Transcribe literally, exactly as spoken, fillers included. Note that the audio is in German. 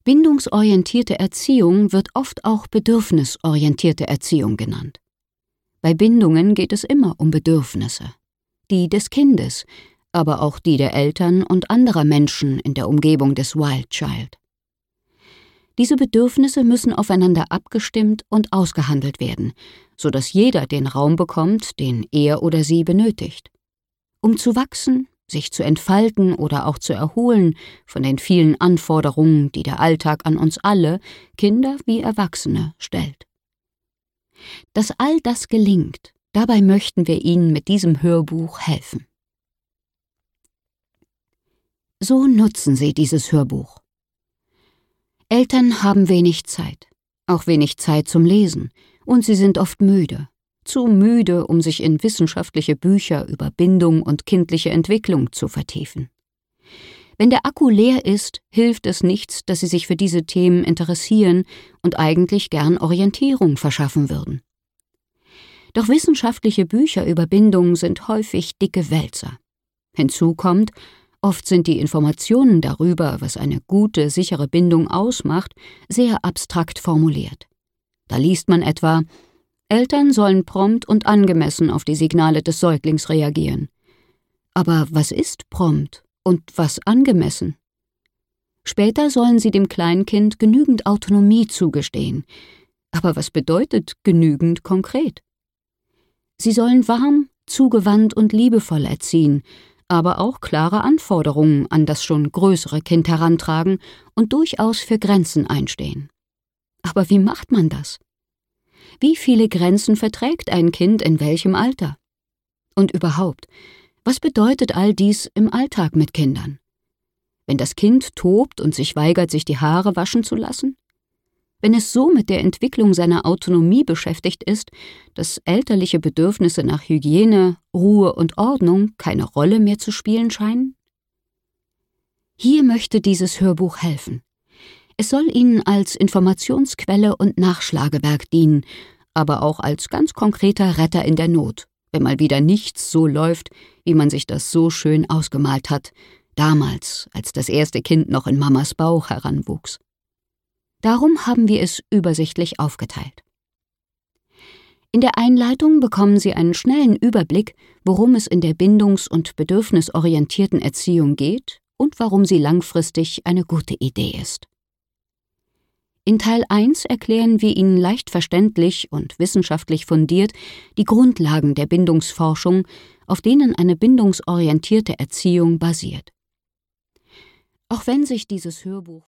Bindungsorientierte Erziehung wird oft auch bedürfnisorientierte Erziehung genannt. Bei Bindungen geht es immer um Bedürfnisse. Die des Kindes, aber auch die der Eltern und anderer Menschen in der Umgebung des Wild Child. Diese Bedürfnisse müssen aufeinander abgestimmt und ausgehandelt werden, sodass jeder den Raum bekommt, den er oder sie benötigt. Um zu wachsen, sich zu entfalten oder auch zu erholen von den vielen Anforderungen, die der Alltag an uns alle, Kinder wie Erwachsene, stellt. Dass all das gelingt, dabei möchten wir Ihnen mit diesem Hörbuch helfen. So nutzen Sie dieses Hörbuch. Eltern haben wenig Zeit, auch wenig Zeit zum Lesen, und sie sind oft müde. Zu müde, um sich in wissenschaftliche Bücher über Bindung und kindliche Entwicklung zu vertiefen. Wenn der Akku leer ist, hilft es nichts, dass Sie sich für diese Themen interessieren und eigentlich gern Orientierung verschaffen würden. Doch wissenschaftliche Bücher über Bindung sind häufig dicke Wälzer. Hinzu kommt, oft sind die Informationen darüber, was eine gute, sichere Bindung ausmacht, sehr abstrakt formuliert. Da liest man etwa: Eltern sollen prompt und angemessen auf die Signale des Säuglings reagieren. Aber was ist prompt und was angemessen? Später sollen sie dem Kleinkind genügend Autonomie zugestehen. Aber was bedeutet genügend konkret? Sie sollen warm, zugewandt und liebevoll erziehen, aber auch klare Anforderungen an das schon größere Kind herantragen und durchaus für Grenzen einstehen. Aber wie macht man das? Wie viele Grenzen verträgt ein Kind in welchem Alter? Und überhaupt, was bedeutet all dies im Alltag mit Kindern? Wenn das Kind tobt und sich weigert, sich die Haare waschen zu lassen? Wenn es so mit der Entwicklung seiner Autonomie beschäftigt ist, dass elterliche Bedürfnisse nach Hygiene, Ruhe und Ordnung keine Rolle mehr zu spielen scheinen? Hier möchte dieses Hörbuch helfen. Es soll Ihnen als Informationsquelle und Nachschlagewerk dienen, aber auch als ganz konkreter Retter in der Not, wenn mal wieder nichts so läuft, wie man sich das so schön ausgemalt hat, damals, als das erste Kind noch in Mamas Bauch heranwuchs. Darum haben wir es übersichtlich aufgeteilt. In der Einleitung bekommen Sie einen schnellen Überblick, worum es in der bindungs- und bedürfnisorientierten Erziehung geht und warum sie langfristig eine gute Idee ist. In Teil eins erklären wir Ihnen leicht verständlich und wissenschaftlich fundiert die Grundlagen der Bindungsforschung, auf denen eine bindungsorientierte Erziehung basiert. Auch wenn sich dieses Hörbuch